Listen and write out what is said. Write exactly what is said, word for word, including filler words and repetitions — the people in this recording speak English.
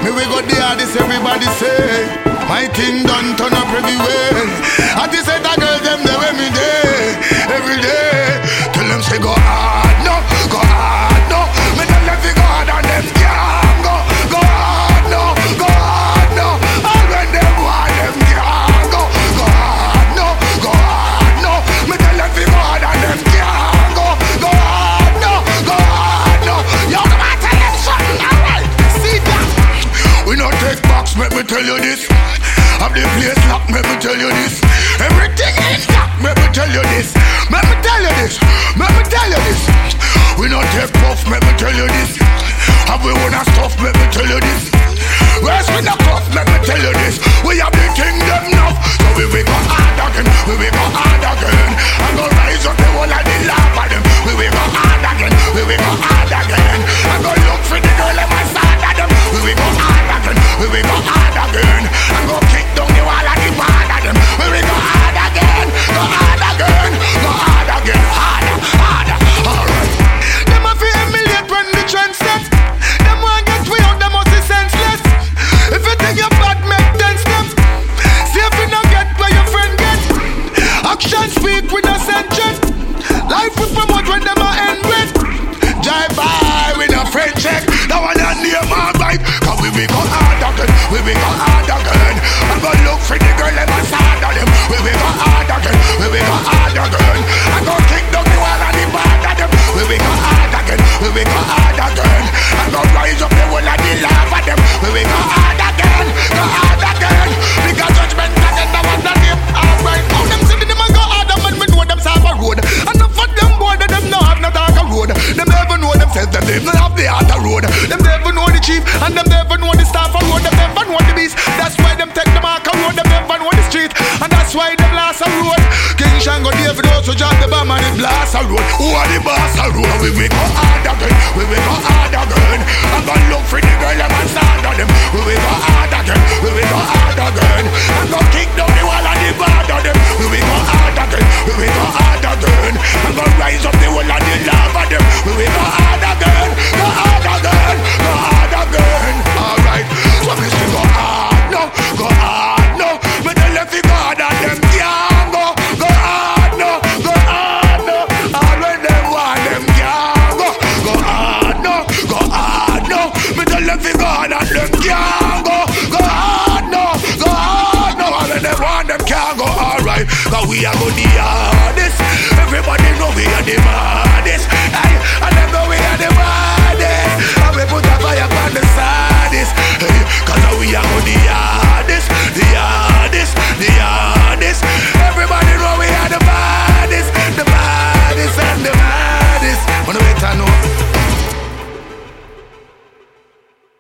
Me we got the hardest, everybody say. My thing done turn up everywhere. I just said that girl them there with me day, every day. Tell them say go hard, no, go hard, no. Me tell them say go hard and them can't go, go hard, no, go hard, no. And when them want them can't go, go hard, no, go hard, no. Me tell them say go hard and them can't go, go hard, no, go hard, no. Yo, come on, tell them something, alright. See that? We not take box, let me tell you this. Have the place locked, let me tell you this. Everything intact, let me tell you this. Let me tell you this, let me tell you this. We not take puff, let me tell you this. Have we wanna stuff, let me tell you this. Where's with the cuff, let me tell you this. We have the kingdom enough, so we will go hard again, we will go hard again. I'm gonna rise up the whole of the love of them. We will go hard again, we will go hard again. I'm gonna look for the girl and my side of them. We will go hard again, we will go hard again. I'm gonna kick down the wall of the wall of them. We will go hard again, go hard again, go hard again, harder, harder, alright. Them a feel emulate when the trend sets. Them want get way out, them must be senseless. If you think you're bad, make ten steps. See if you not get where your friend gets. Action speak with a sentence. Life we promote when them are end with. Drive by with a friend check. That one a name my bike. Cause we will go hard again, we will go hard again. I'm gonna look for the girl and my side of them. We will go hard again, we will go hard again. I'm gonna kick down the wall and the back of them. We will go hard again, we will go hard again. I'm gonna rise up the wall and the laugh at them. We will go hard again, go hard again. Because judgment again, that was the name. Alright, now them sitting them and go hard and when we know them side a road. And the fuck them boy that them no have no dark a road. Them never know themselves, them they not have the heart a road. Them never know the chief and them never know the staff a road. Them never know the beast. That's why them take the mark a road. Them never know the street and that's why them last a road. King Shango David also drop the bomb and the blast a road. Who are the boss a road? We will go hard again, we will go hard again. I'm gonna look for the girl and man stand on them. We will go hard again, we will go hard again. I'm gonna kick down the wall and the bar of them. We will go hard again, we will go hard again. I'm gonna rise up the wall and the love of them. We will go hard again, go hard again, go hard again. Alright, so me say go hard no, go hard no. Me tell them fi go hard and them can't go, go hard no, go hard no. And when them want them can't go, go hard no, go hard no. Me tell them fi go hard and them can't go, go hard no, go hard no. And when them want them can't go. Alright, cause we are go the hardest. Everybody know we are the maddest. Hey, and them know we are the maddest.